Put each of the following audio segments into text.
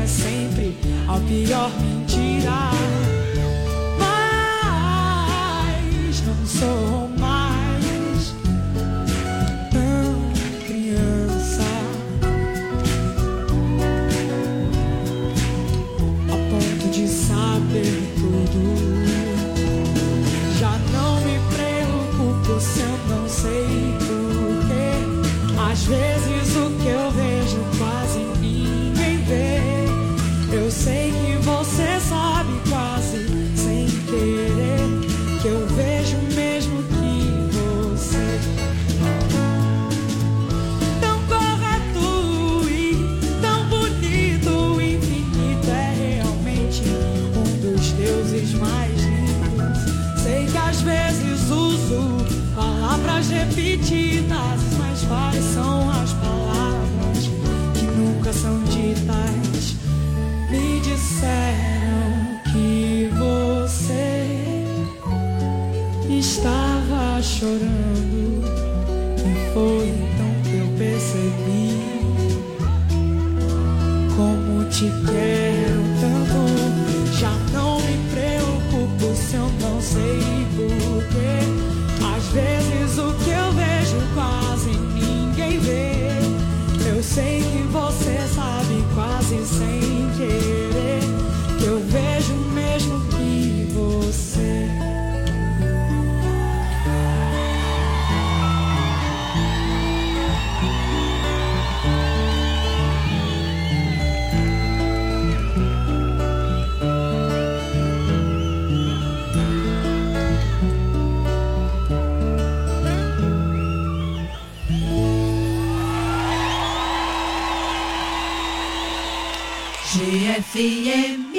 sempre a pior mentira. Mas não sou mais tão criança a ponto de saber tudo. Já não me preocupo se eu não sei porquê. Às vezes o que eu vejo quase ninguém vê. Eu sei que você sabe quase sem querer que eu vejo mesmo que você. Tão correto e tão bonito, o infinito é realmente um dos deuses mais lindos. Sei que às vezes uso palavras repetidas, mas quais são as palavras que nunca são ditas? Me disseram que você estava chorando e foi então que eu percebi como te quero tanto. Já não me preocupo se eu não sei porquê. Às vezes o que eu vejo quase ninguém vê. Eu sei que você sabe quase sem querer que eu vejo mesmo que você. GFM.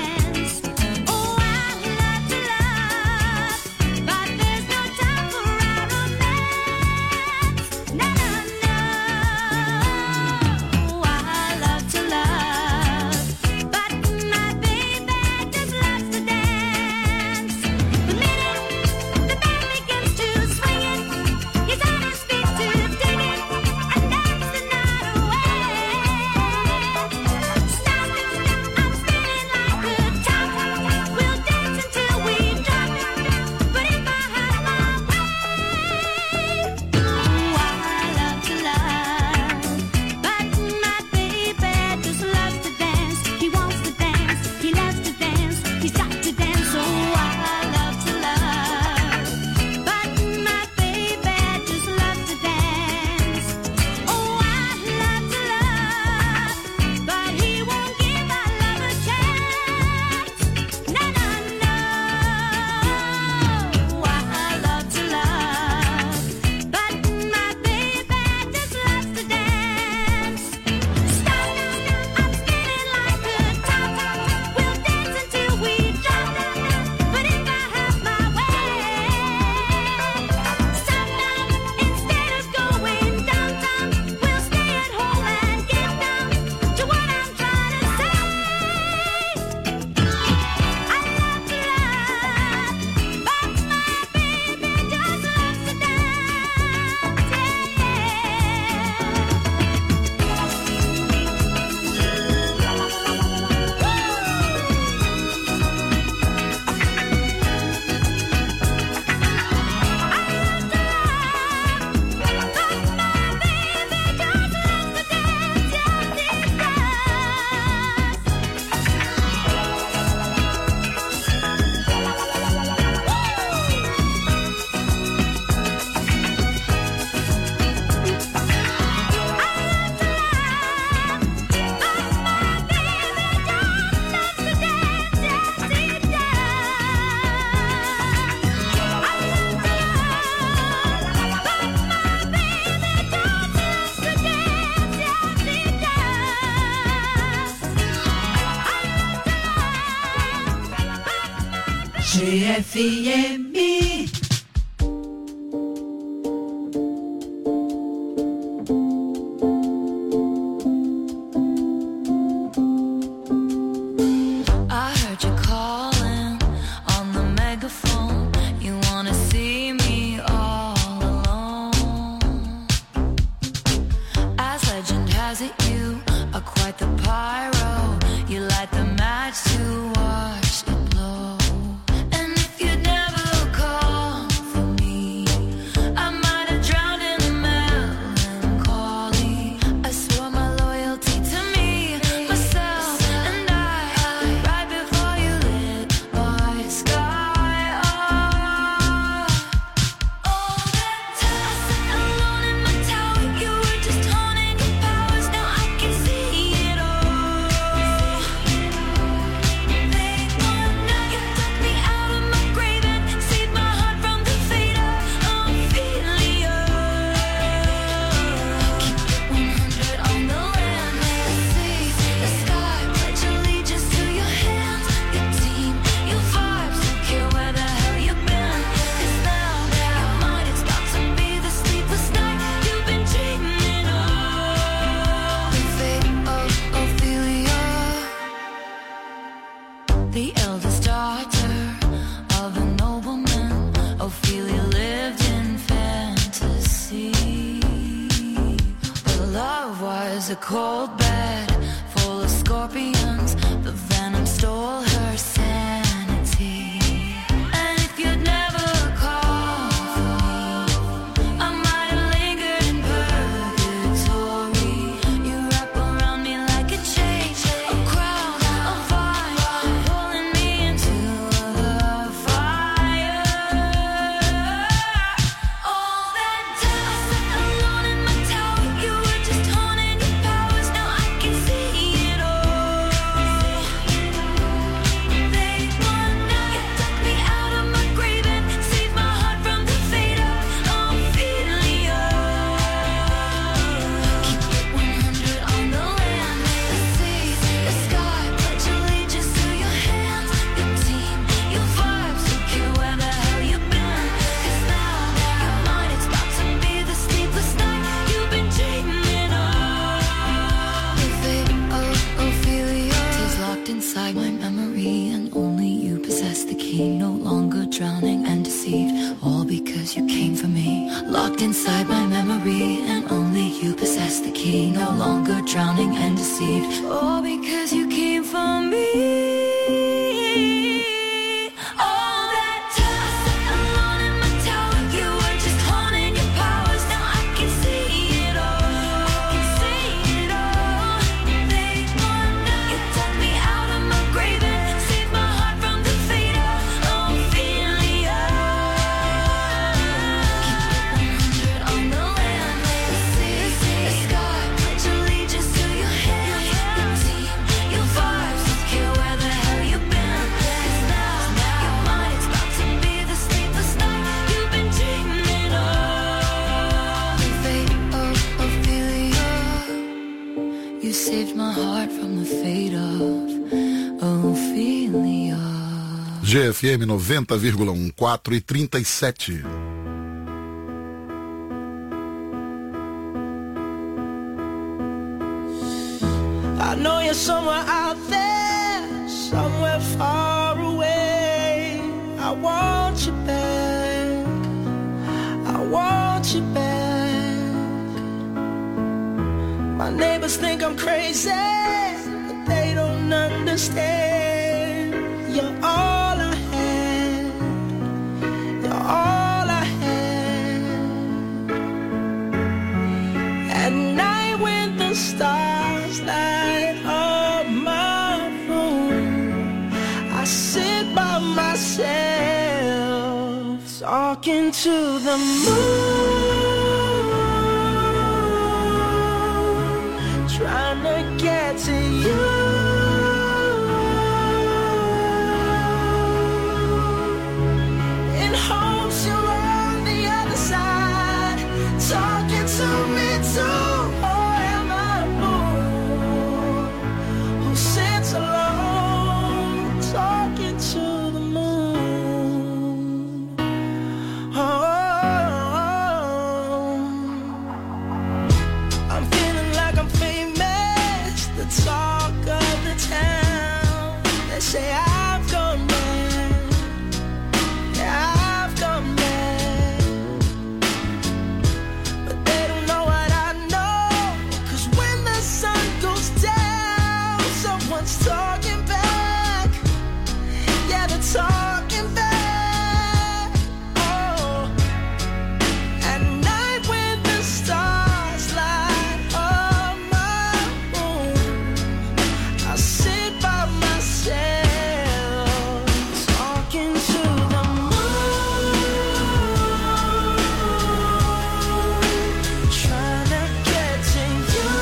But there's no time for GFM. GFM 90,1, 4h37. I know you're somewhere out there, somewhere far away. I want you back, I want you back. My neighbors think I'm crazy, but they don't understand. You're all I had, you're all I had. At night when the stars light up my room, I sit by myself, talking to the moon, trying to get to you. Alone, talking to the moon. say I've gone mad. Yeah, I've gone mad. But they don't know what I know. 'Cause when the sun goes down, someone's talking back. Yeah, they're talking back. Oh, at night when the stars light up my room, I sit by myself, talking to the moon, trying to get to you.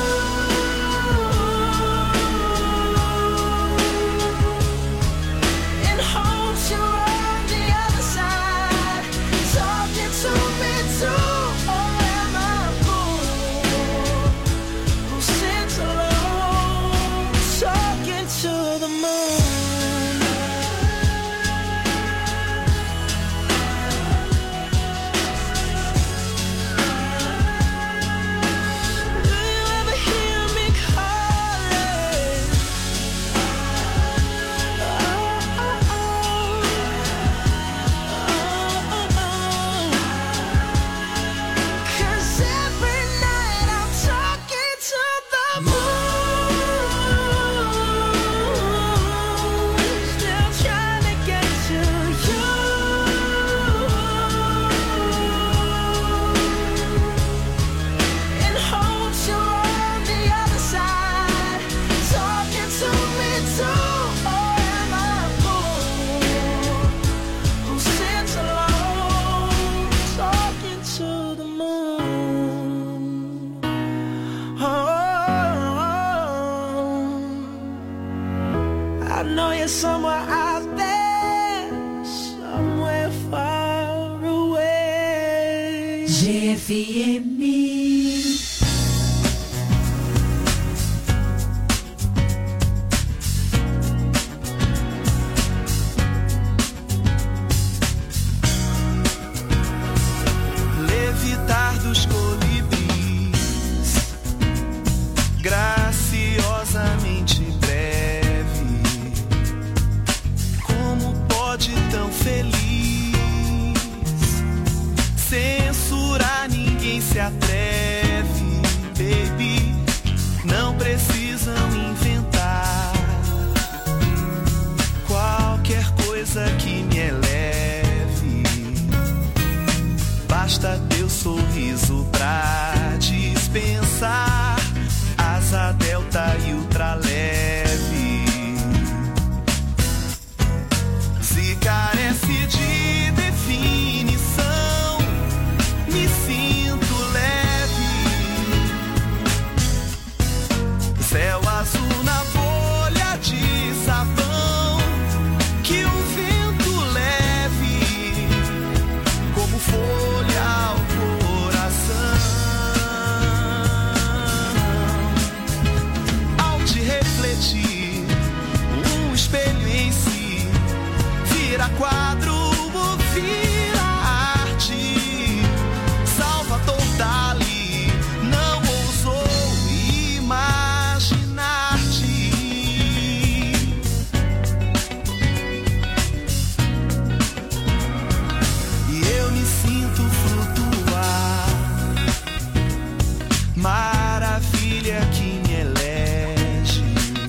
In hopes you're on the other side, talking to me too. Or am I a fool who sits alone, talking to the moon? Do you ever hear me calling? Oh, oh, oh. Oh, oh, oh. 'Cause every night I'm talking to the moon, still trying to get to you. In hopes you're on the other side, talking to me too. Or am I a fool who sits alone, talking to the moon? Oh, I know you're somewhere out there, somewhere far away. GFM. Levitar dos colibris, graciosamente breve. Como pode tão feliz censurar? Ninguém se atreve, baby. Não precisam inventar qualquer coisa que me eleve. Basta teu sorriso pra dispensar asa delta e ultraleve. Se carece de definição, me sinto leve. Céu azul na bolha de sabão que o vento leve, como folha ao coração. Ao te refletir, um espelho em si vira quadro, vira arte. Salvador Dali não ousou imaginar-te. E eu me sinto flutuar, maravilha que me elege,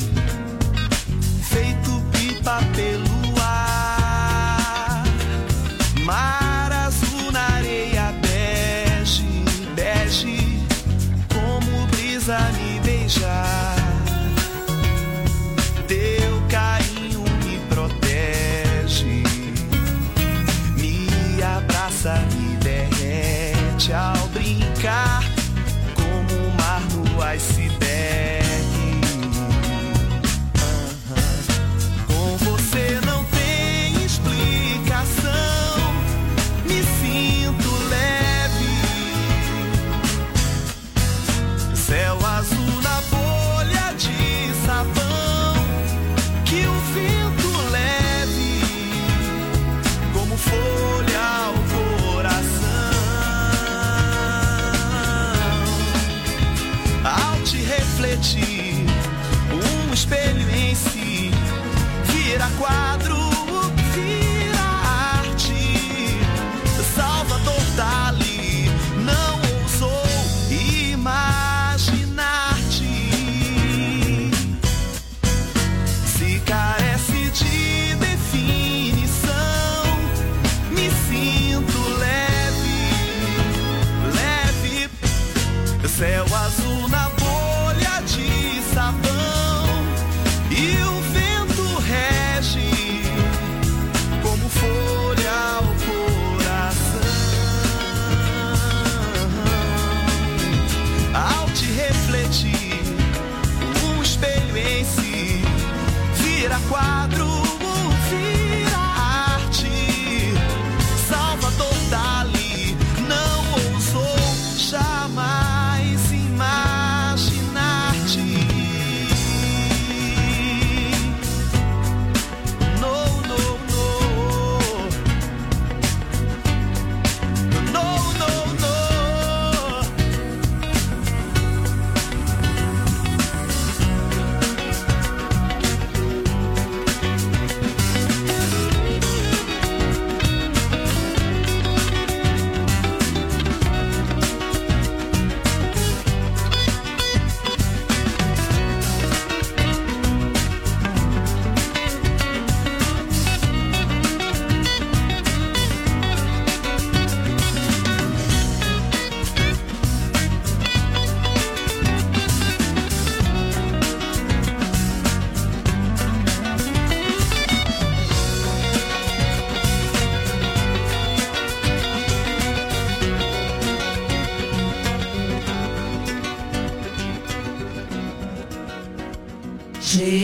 feito pipa pelo ar. Mar azul na areia bege, bege, como brisa me beijar. Teu carinho me protege, me abraça, me derrete ao brincar, como o mar no iceberg. Com você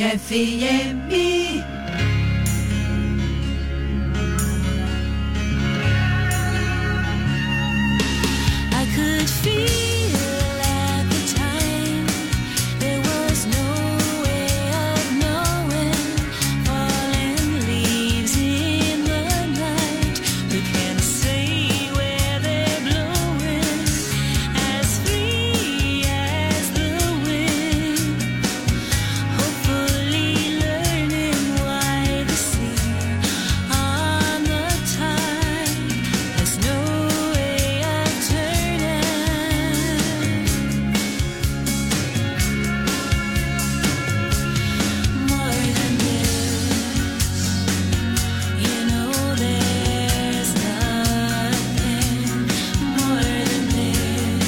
CFM. I could feel at the time there was no way of knowing. Falling leaves in the night, we can't say where they're blowing. As free as the wind, hopefully learning why the sea on the tide has no way of turning. More than this, you know there's nothing more than this.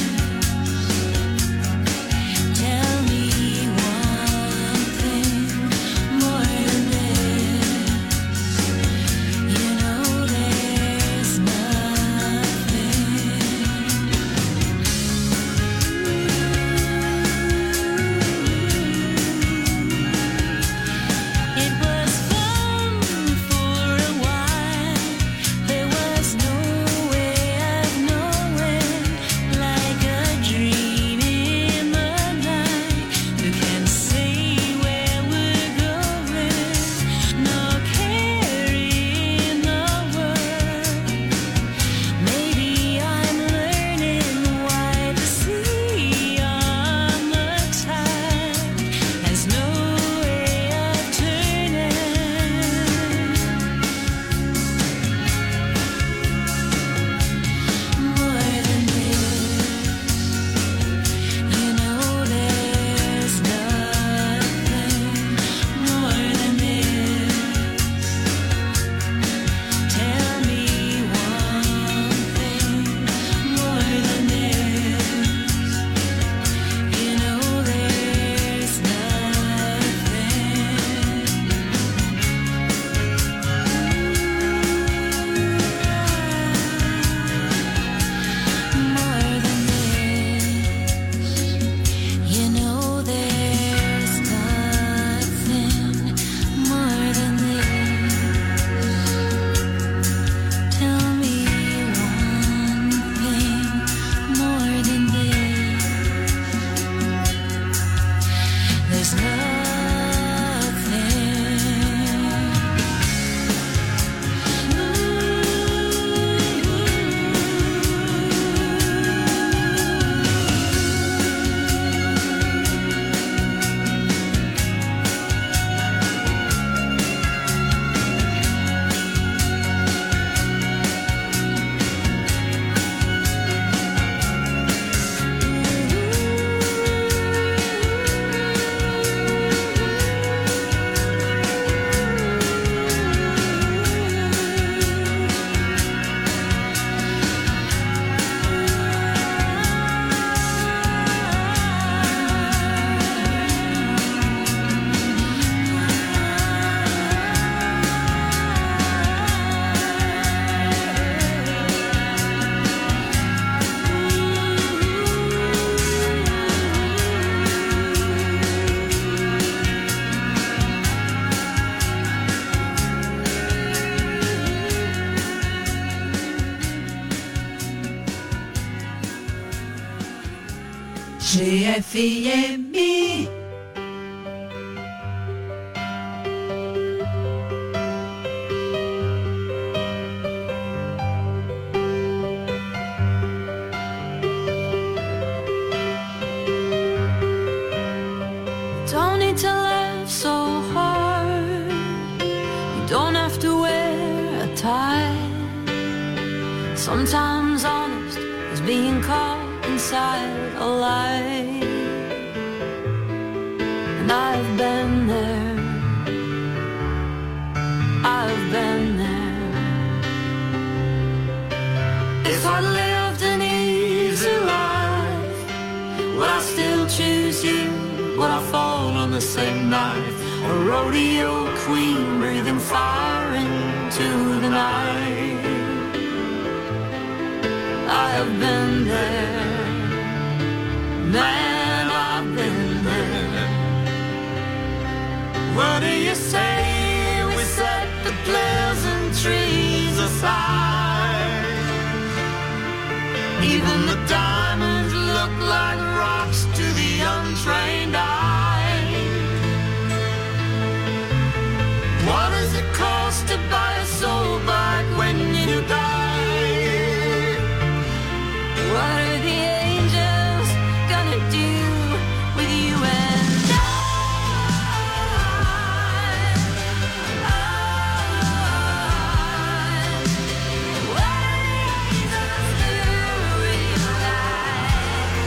Tell me one thing more than this. You know there's nothing. It was fun for a while. There was no way of knowing, like a dream in the night. You can say where we're going, no care in the world. Maybe I'm learning why the sea on the tide has no way of turning. More than this, you know there's nothing more than this. Tell me one thing more than this. You know there's nothing more than this. You know there's nothing more than this. Tell me one thing more than this. There's nothing. CFM. Don't need to laugh so hard. You don't have to wear a tie. Sometimes honest is being caught inside a lie. And I've been there. I've been there. If I lived an easy life, would I still choose you? Would I fall on the same knife? A rodeo queen breathing fire into the night. I have been there, man, I've been there. trees aside. Even the diamonds look like rocks to the untrained eye. What does it cost to buy a soul back when you die? What are the angels gonna do with you and I? What are the angels do with you and I?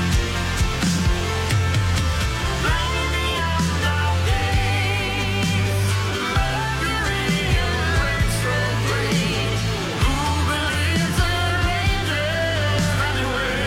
Bringing the end of days, Mercury and retrograde. Who believes in angels anyway?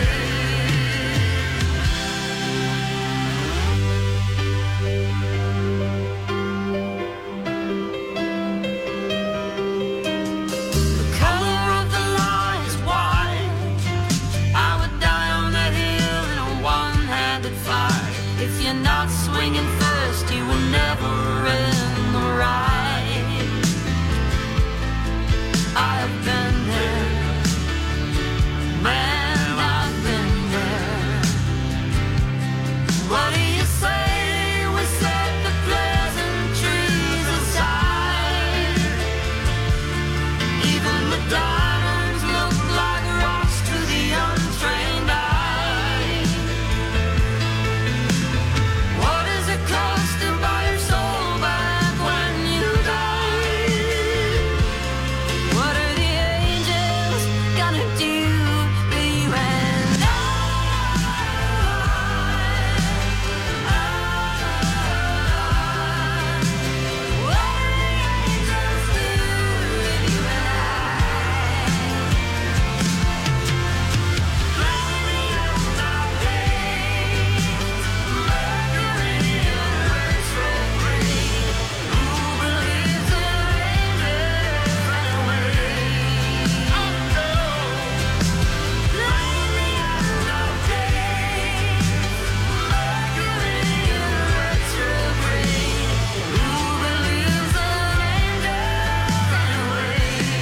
The color of the line is white. I would die on that hill in a one-handed fight. If you're not swinging first, you will never end the ride. I have been there, man, I've been there. What do you say we set the pleasantries aside? Even the diamonds look like rocks to the untrained eye. What does it cost to buy your soul back when you die? What are the angels gonna do with you and I? What are the angels do with you and I? Bringing the end of days, Mercury and retrograde. Who believes in angels anyway? Oh no. Bringing the end of days, Mercury and retrograde. Who believes in angels anyway?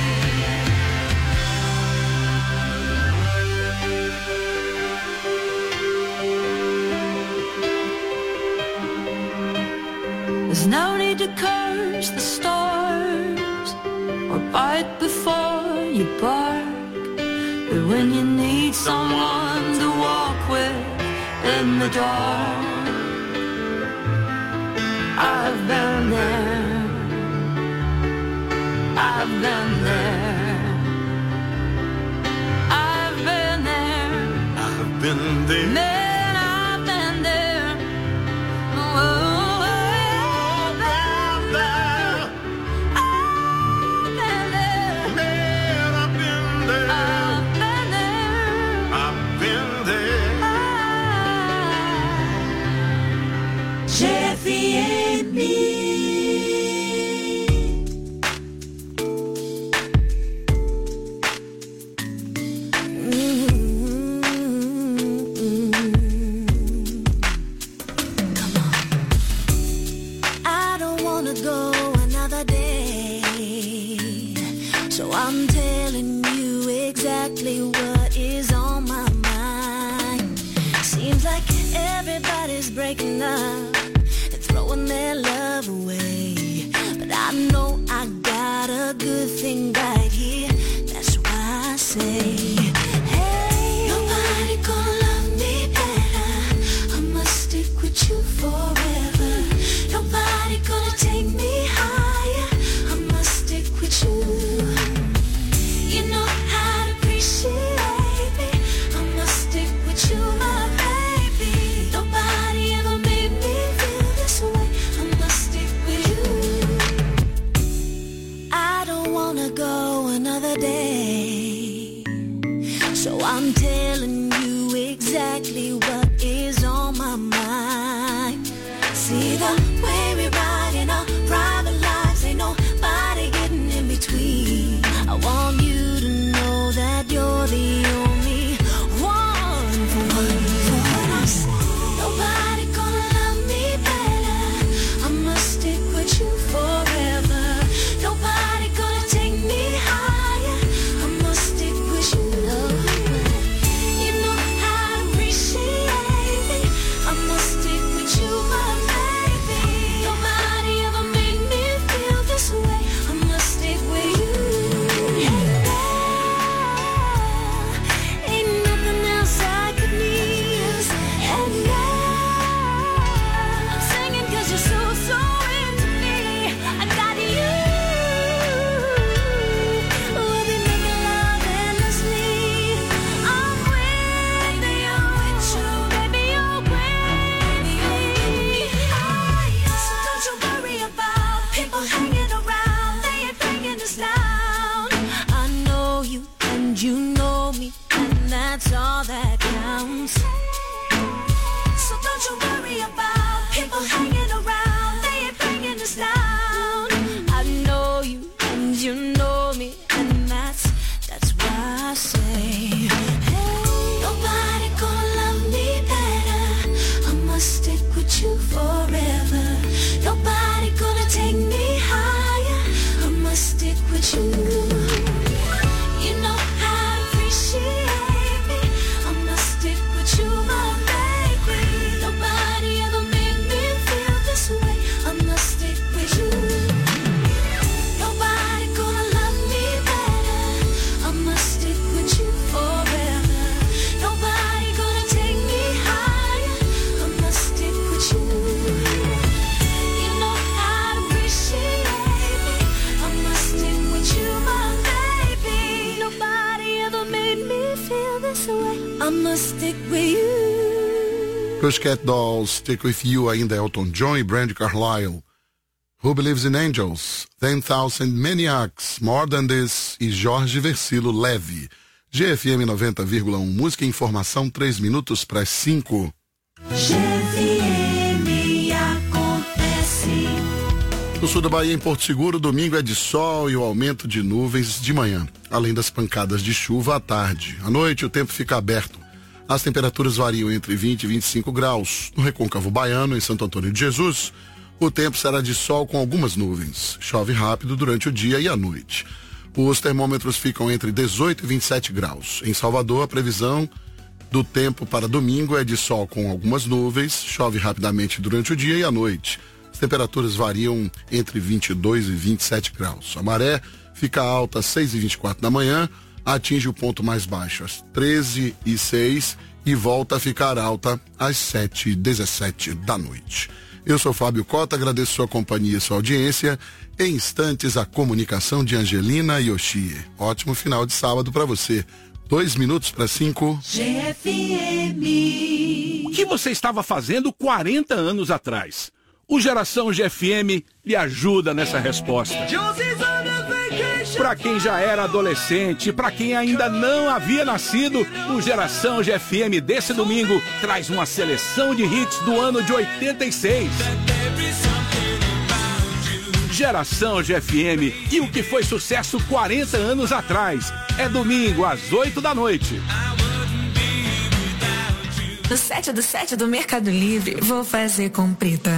There's no need to curse the stars or bite before you bark. But when you need someone to walk with in the dark, I've been there, I've been there, I've been there, I've been there. man, I've been there. Oh, I've been there, I've been there, Man, I've been there. I've been there. I've been there. Jeffy and me. I don't wanna go another day, so I'm telling you exactly what is on my mind. Seems like everybody's breaking up and throwing their love away, but I know I got a good thing right here. That's why I say, hey, nobody gonna love me better. I must stick with you forever. Nobody gonna take me higher. I must stick with you. You know how to appreciate me. I must stick with you, my baby. Nobody ever made me feel this way. I must stick with you. I don't wanna go another day, so I'm telling you exactly what is on my mind. See the way we ride in our private lives, ain't nobody getting in between. I want you to know that you're the only one for what I say. Nobody gonna love me better. I must stick with you forever. Nobody gonna take I must stick with you. Pussycat Dolls, Stick With You, ainda Elton John e Brandi Carlile. Who Believes in Angels, 10,000 Maniacs, More Than This e Jorge Versilo, Leve. GFM 90,1, música e informação, 3 minutos para as 5. GFM acontece. No sul da Bahia, em Porto Seguro, domingo é de sol e o aumento de nuvens de manhã, além das pancadas de chuva à tarde. À noite, o tempo fica aberto. As temperaturas variam entre 20 e 25 graus. No Recôncavo Baiano, em Santo Antônio de Jesus, o tempo será de sol com algumas nuvens. Chove rápido durante o dia e a noite. Os termômetros ficam entre 18 e 27 graus. Em Salvador, a previsão do tempo para domingo é de sol com algumas nuvens, chove rapidamente durante o dia e a noite. As temperaturas variam entre 22 e 27 graus. A maré fica alta às 6h24 da manhã, atinge o ponto mais baixo às 13h06 e volta a ficar alta às 7h17 da noite. Eu sou Fábio Cota, agradeço sua companhia e sua audiência. Em instantes, a comunicação de Angelina Yoshie. Ótimo final de sábado para você. 2 minutos para 5. GFM. O que você estava fazendo 40 anos atrás? O Geração GFM lhe ajuda nessa resposta. Para quem já era adolescente, para quem ainda não havia nascido, o Geração GFM desse domingo traz uma seleção de hits do ano de 86. Geração GFM e o que foi sucesso 40 anos atrás. É domingo às 8 da noite. No 7 do Mercado Livre, vou fazer comprita.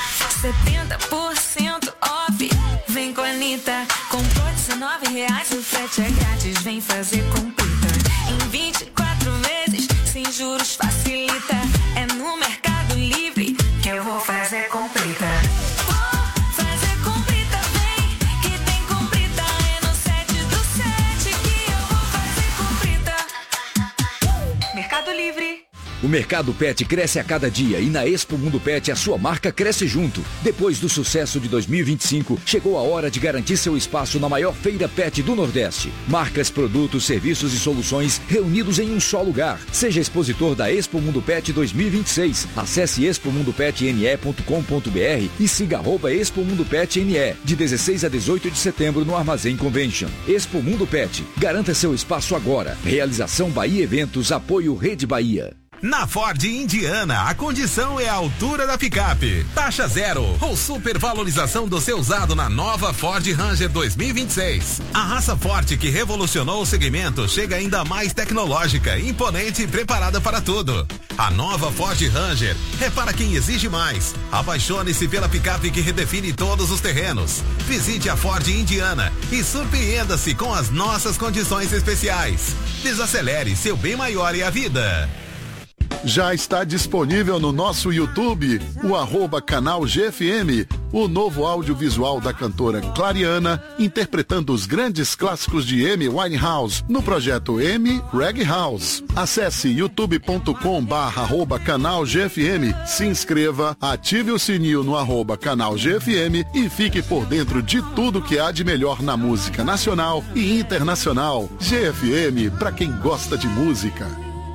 70% off, vem com a Anitta. Comprou R$19, o frete é grátis, vem fazer comprita. Em 24 vezes, sem juros facilita. É no Mercado Livre que eu vou fazer comprita. Vou fazer comprita, vem, que tem comprita. É no 7 que eu vou fazer comprita. Mercado Livre. O mercado pet cresce a cada dia e na Expo Mundo Pet a sua marca cresce junto. Depois do sucesso de 2025, chegou a hora de garantir seu espaço na maior feira pet do Nordeste. Marcas, produtos, serviços e soluções reunidos em um só lugar. Seja expositor da Expo Mundo Pet 2026. Acesse expomundopetne.com.br e siga @Expo Mundo Pet NE, de 16 a 18 de setembro no Armazém Convention. Expo Mundo Pet. Garanta seu espaço agora. Realização Bahia Eventos, apoio Rede Bahia. Na Ford Indiana, a condição é a altura da picape. Taxa zero ou supervalorização do seu usado na nova Ford Ranger 2026. A raça forte que revolucionou o segmento chega ainda mais tecnológica, imponente e preparada para tudo. A nova Ford Ranger é para quem exige mais. Apaixone-se pela picape que redefine todos os terrenos. Visite a Ford Indiana e surpreenda-se com as nossas condições especiais. Desacelere seu bem maior e a vida. Já está disponível no nosso YouTube, o @canal GFM, o novo audiovisual da cantora Clariana, interpretando os grandes clássicos de Amy Winehouse, no projeto Amy Reggae House. Acesse youtube.com/canal GFM, se inscreva, ative o sininho no @canal GFM e fique por dentro de tudo que há de melhor na música nacional e internacional. GFM, para quem gosta de música.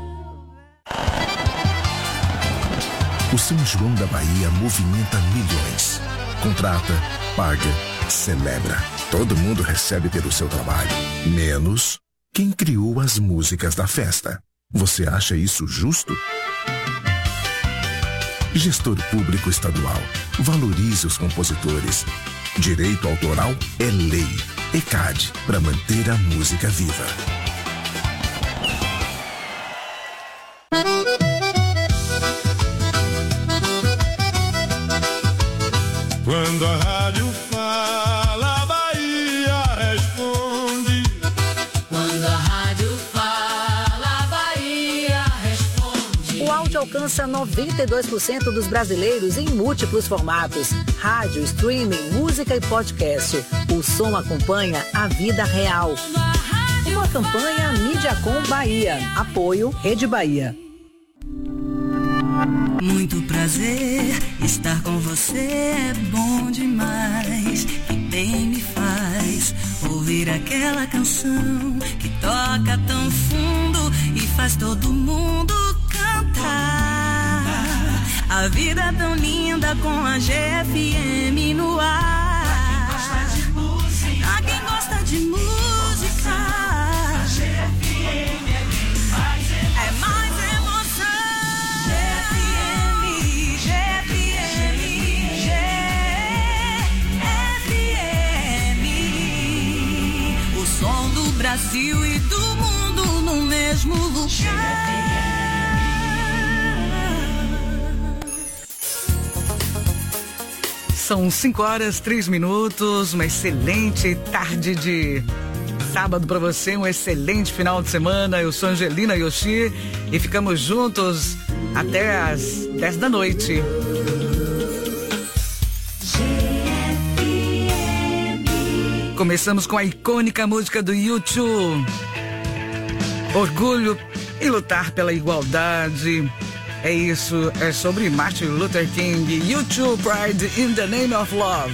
O São João da Bahia movimenta milhões. Contrata, paga, celebra. Todo mundo recebe pelo seu trabalho, menos quem criou as músicas da festa. Você acha isso justo? Gestor Público Estadual, valorize os compositores. Direito autoral é lei. ECAD, para manter a música viva. Quando a rádio fala, a Bahia responde. Quando a rádio fala, a Bahia responde. O áudio alcança 92% dos brasileiros em múltiplos formatos: rádio, streaming, música e podcast. O som acompanha a vida real. Uma campanha Mídiacom Bahia. Apoio Rede Bahia. Muito prazer, estar com você é bom demais. Que bem me faz ouvir aquela canção que toca tão fundo e faz todo mundo cantar. A vida é tão linda com a GFM no ar. Pra quem gosta de música, a GFM é quem faz é mais emoção. GFM, GFM, o som do Brasil e do mundo no mesmo lugar. São 5h03, uma excelente tarde de sábado para você, um excelente final de semana. Eu sou Angelina Yoshi e ficamos juntos até às 10 da noite. Começamos com a icônica música do U2, Orgulho e Lutar pela Igualdade. É isso, é sobre Martin Luther King, U2, Pride in the Name of Love.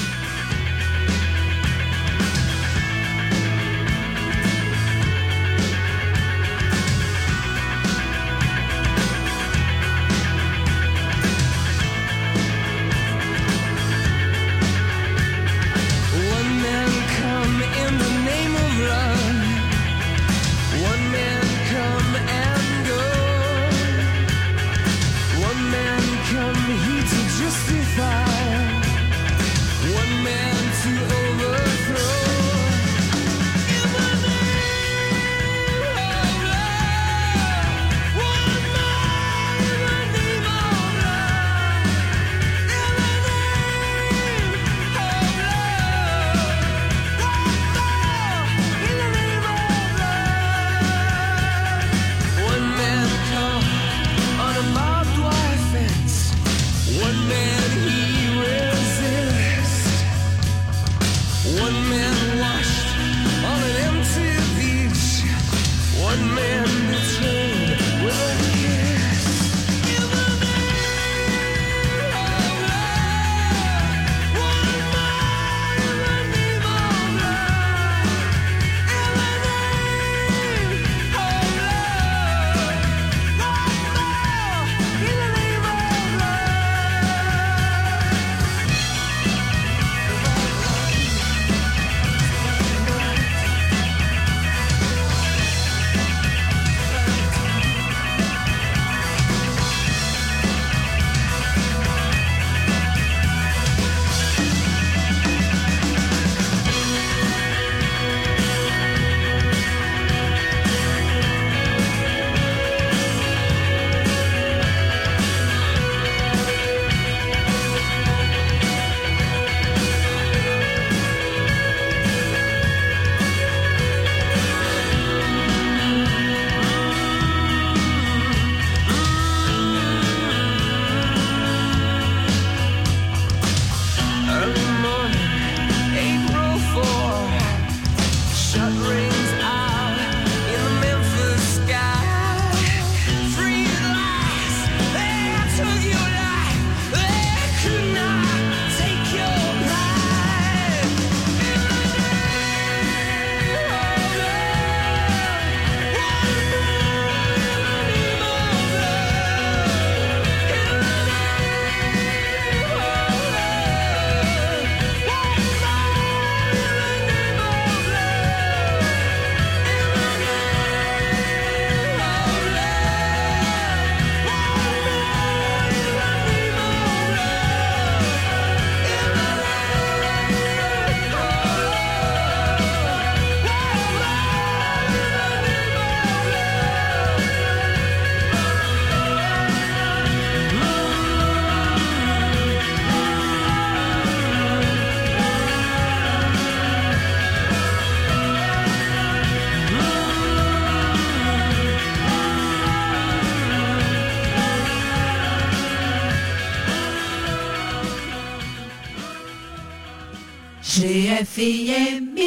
GFM.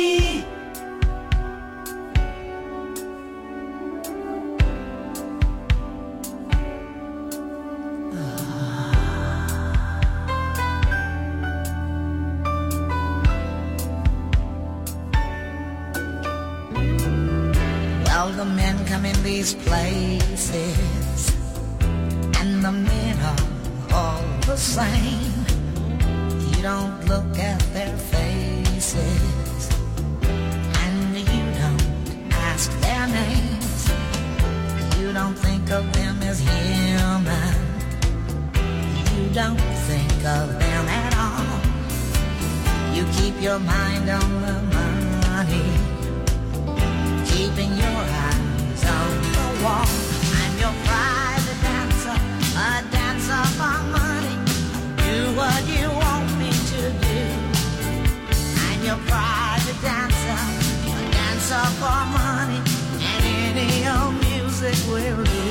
All the men come in these places, and the men are all the same. You don't look at their faces, and you don't ask their names. You don't think of them as human. You don't think of them at all. You keep your mind on the money, keeping your eyes on the wall. I'm your private dancer, a dancer for money. Do what you want me to do. I'm your private dancer, a dancer for money, and any old music will do.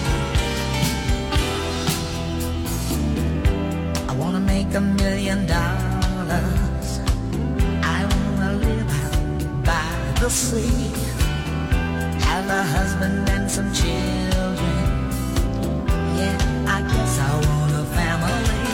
I wanna make $1 million. I wanna live out by the sea, have a husband and some children. Yeah, I guess I want a family.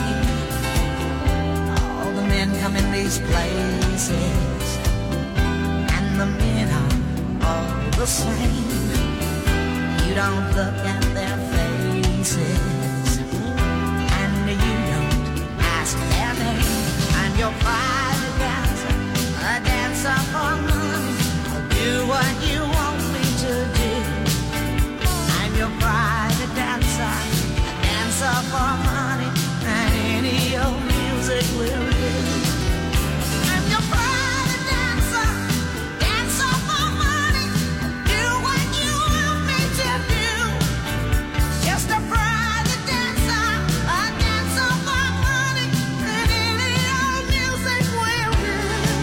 All the men come in these places, and the men are all the same. You don't look at their faces, and you don't ask their name. I'm your private dancer, a dancer for money. I'll do what you want me to do. I'm your private dancer, a dancer for money, and any old music will do. I'm your private dancer, dancer for money. Do what you want me to do. Just a private dancer, a dancer for money, and any old music will do.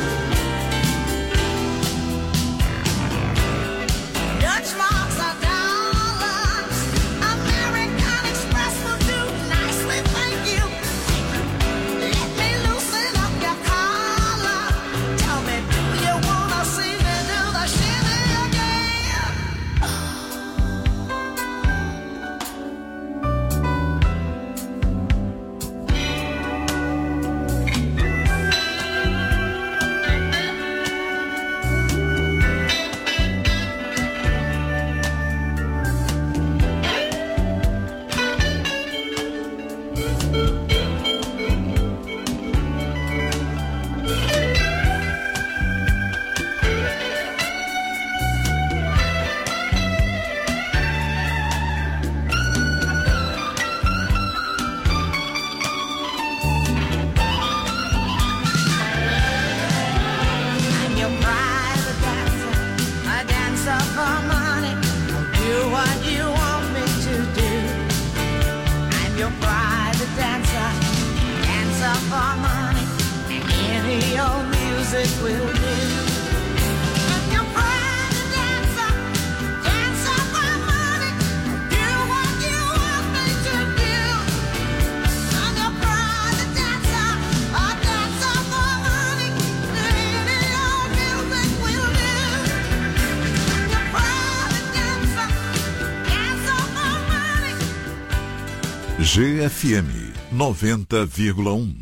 Dutch marks are dollars, American Express will do nicely, thank you. Let me loosen up your collar. Tell me, do you wanna see me do the shimmy again? I'm your private dancer, a dancer for money. I'll do what you want me to do. I'm your private dancer, dancer for money, and any old music will do. I'm your private dancer, dancer for money. Do what you want me to do. I'm your private dancer, a dancer for money, and any old music will do. I'm your private dancer, dancer for money. GFM 90,1.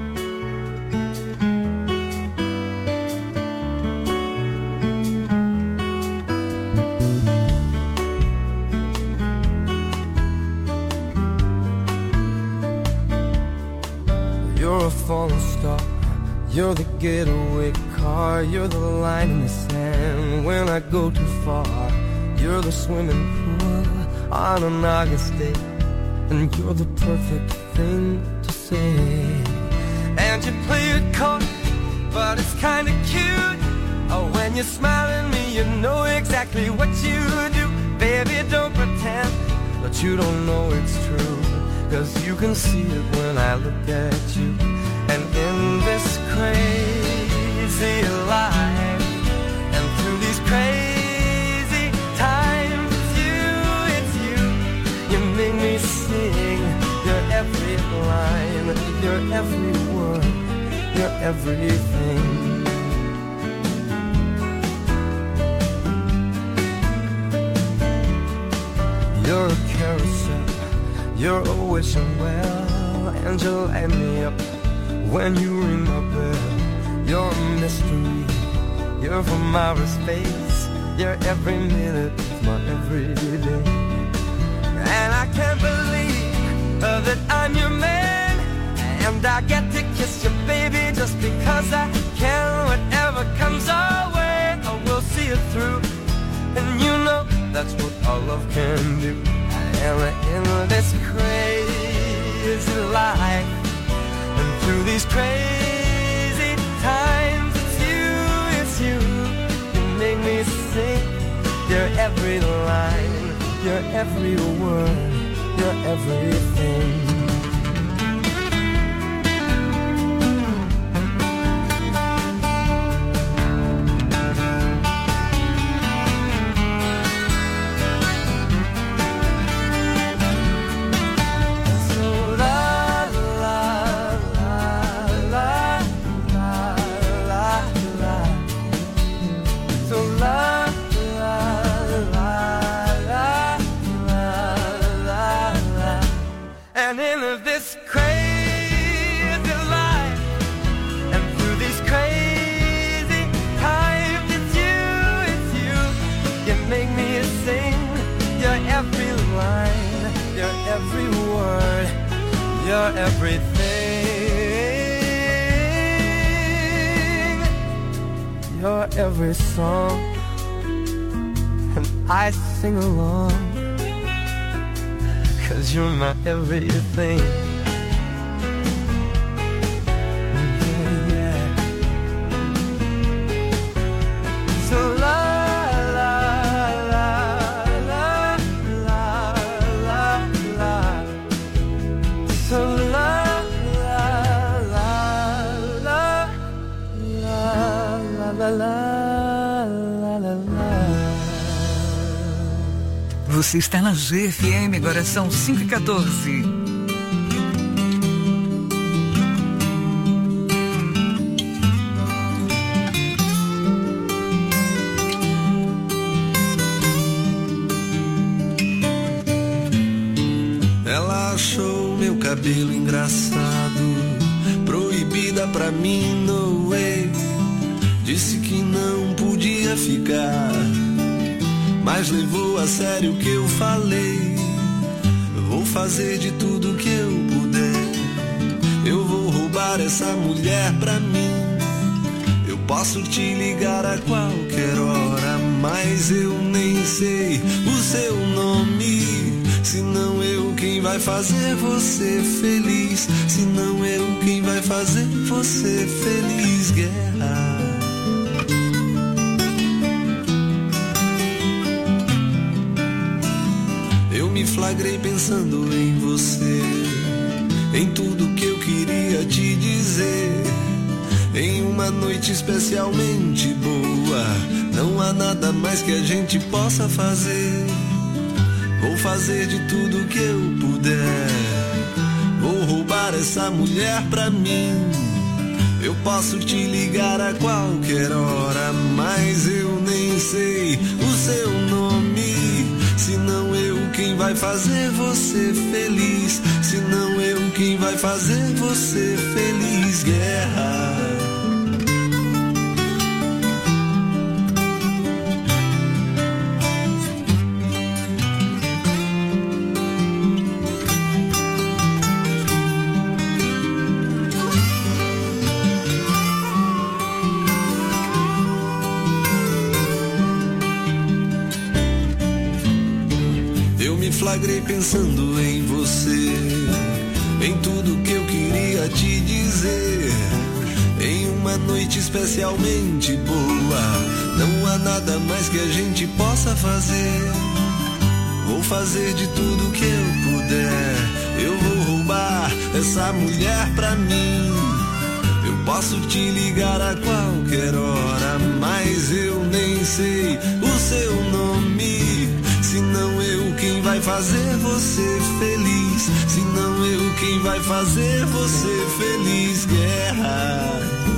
You're a falling star, you're the getaway car, you're the line in the sand when I go too far. You're the swimming pool on an August day, and you're the perfect thing to say. And you play it coy, but it's kinda cute. Oh, when you smile at me, you know exactly what you do. Baby, don't pretend that you don't know it's true, 'cause you can see it when I look at you. And in this crazy life, and through these crazy times, it's you, you make me sing your every line, your every word, your everything. You're a carousel, you're a wishing well, and you light me up when you ring my bell. You're a mystery, you're from outer space, You're every minute of my everyday. And I can't believe that I'm your man, and I get to kiss you, baby, just because I can. Whatever comes our way, I will see it through. And you know that's what our love can do. And in this crazy life, and through these crazy times, it's you, you make me sing. You're every line, you're every word, you're everything. You're everything. You're every song, and I sing along, 'cause you're my everything. Você está na GFM, agora são 5h14. Ela achou meu cabelo engraçado, proibida pra mim, no way. Disse que não podia ficar, mas levou a sério o que eu falei. Vou fazer de tudo que eu puder. Eu vou roubar essa mulher pra mim. Eu posso te ligar a qualquer hora, mas eu nem sei o seu nome. Se não eu quem vai fazer você feliz, se não eu quem vai fazer você feliz, guerra. Me flagrei pensando em você, em tudo que eu queria te dizer. Em uma noite especialmente boa, não há nada mais que a gente possa fazer. Vou fazer de tudo que eu puder. Vou roubar essa mulher pra mim. Eu posso te ligar a qualquer hora, mas eu nem sei o seu nome. Se não eu quem vai fazer você feliz, se não eu quem vai fazer você feliz, guerra. Flagrei pensando em você, em tudo que eu queria te dizer. Em uma noite especialmente boa, não há nada mais que a gente possa fazer. Vou fazer de tudo que eu puder. Eu vou roubar essa mulher pra mim. Eu posso te ligar a qualquer hora, mas eu nem sei o seu nome. Se não eu quem vai fazer você feliz, se não eu quem vai fazer você feliz, guerra.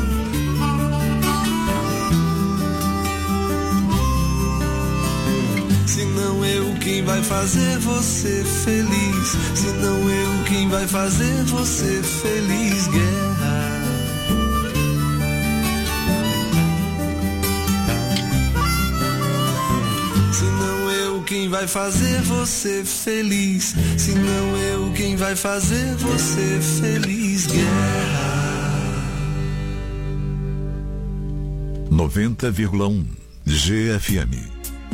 Se não eu quem vai fazer você feliz, se não eu quem vai fazer você feliz, guerra. Se não eu quem vai fazer você feliz. Se não eu quem vai fazer você feliz. Guerra 90,1 GFM.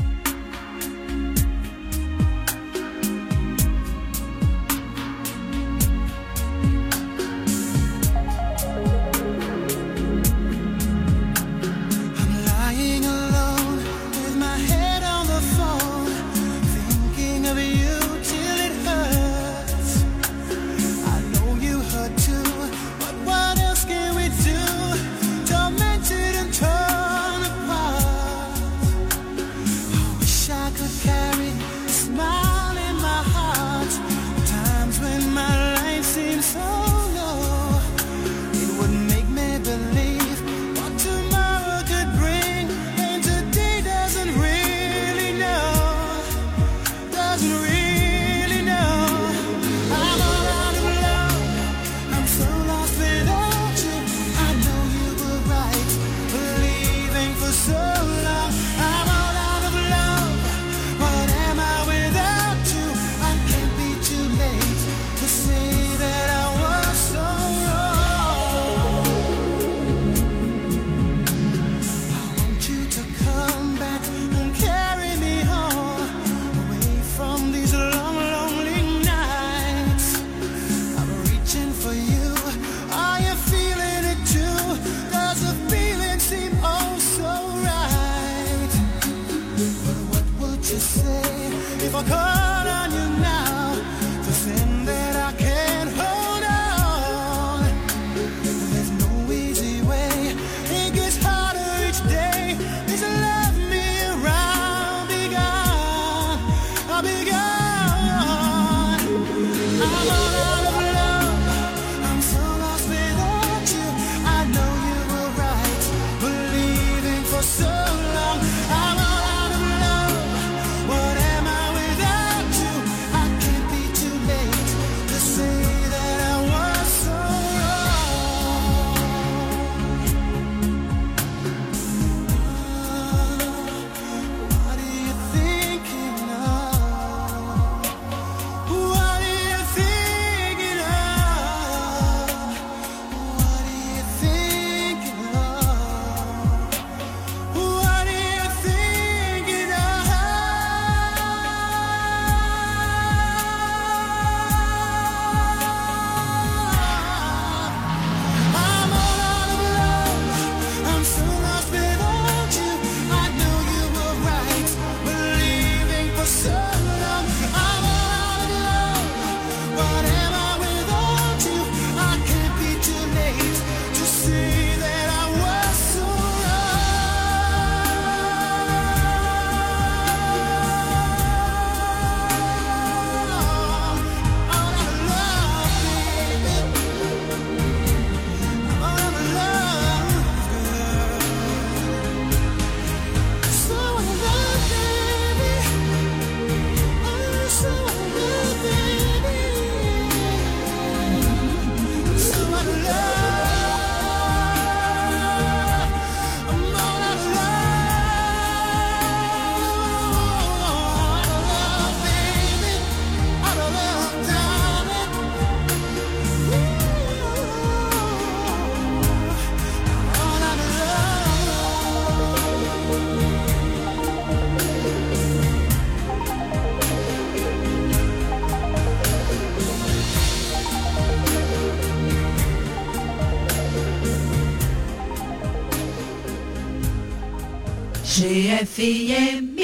GFM.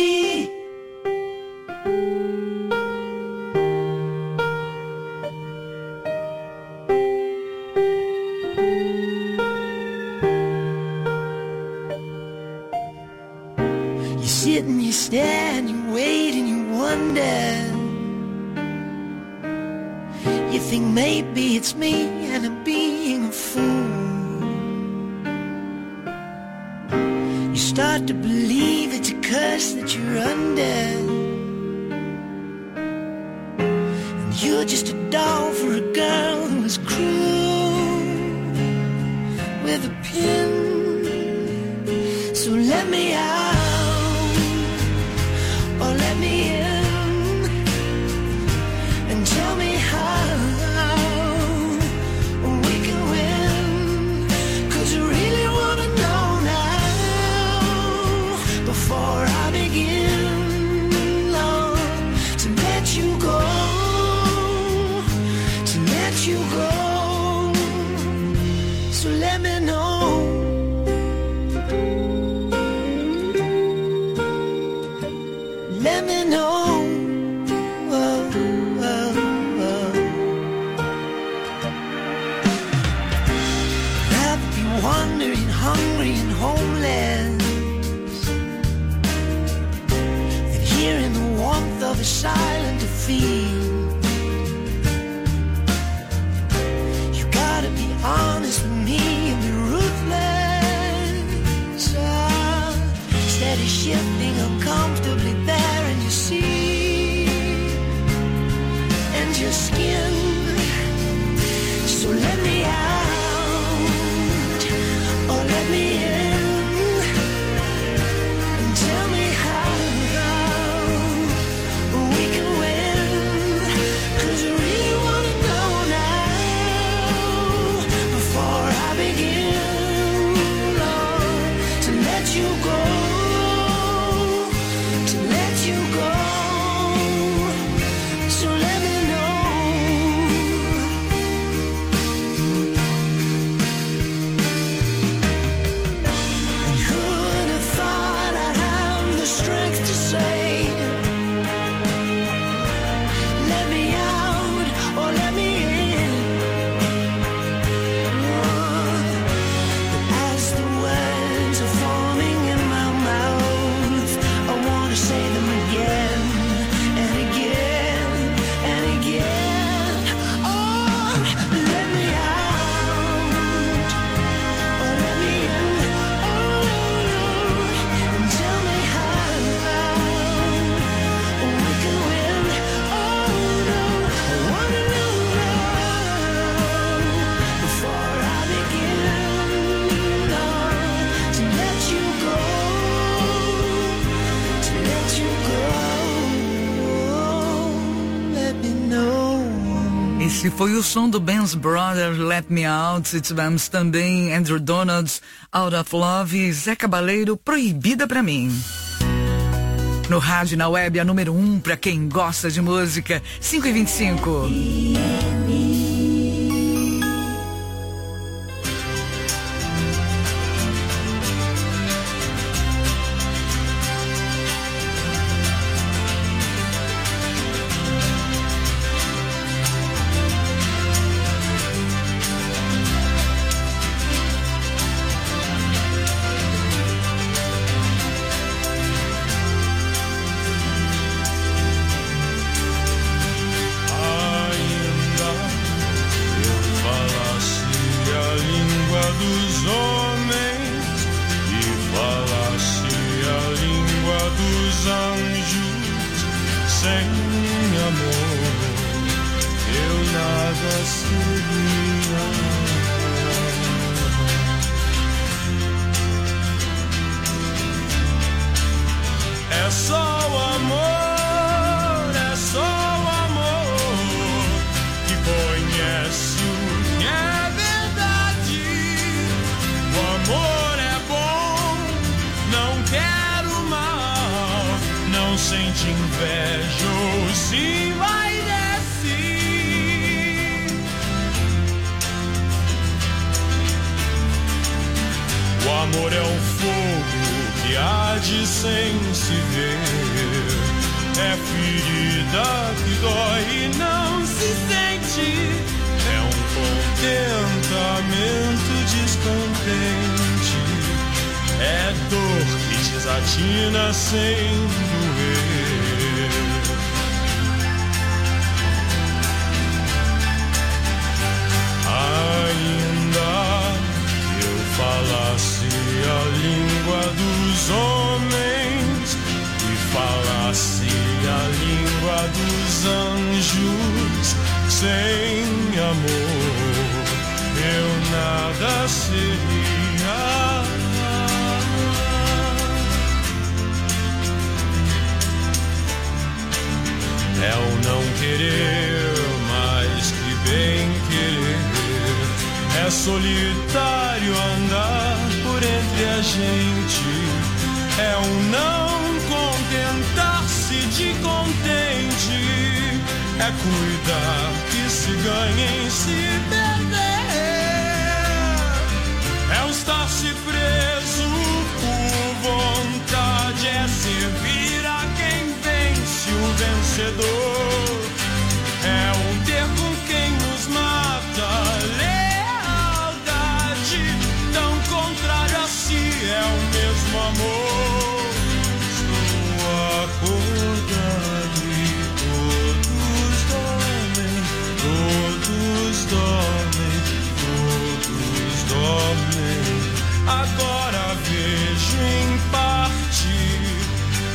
You sit and you stare and you wait and you wonder. You think maybe it's me and I'm being a fool. Start to believe it's a curse that you're under, and you're just a doll for a girl who was cruel with a pin. So let me out before I begin, Lord, to let you go, to let you go. So let me know. Let me know. Oh, oh, oh. I've been wandering, hungry and homeless, and here in the warmth of a silent defeat. You gotta be honest with me and be ruthless. Steady shifting uncomfortably there in your seat and your skin. So let me out or let me in and tell me how we can win. 'Cause I really wanna know now before I begin, Lord, to let you go. Esse foi o som do Ben's Brothers, Let Me Out. Tivemos também Andrew Donald's Out of Love e Zé Cabaleiro, Proibida Pra Mim. No rádio e na web, a número 1 pra quem gosta de música, 5h25. É só o amor que conhece o que é verdade. O amor é bom, não quero mal, não sente inveja ou se vai descer. O amor é um fogo que arde sem se ver, é ferida que dói e não se sente, é um contentamento descontente, é dor que desatina sem doer. Ainda que eu falasse a língua dos homens e falasse a língua dos anjos, sem amor eu nada seria. É o não querer mais que bem querer, é solitário andar por entre a gente, é um não É cuidar que se ganha em se perder. É um estar-se preso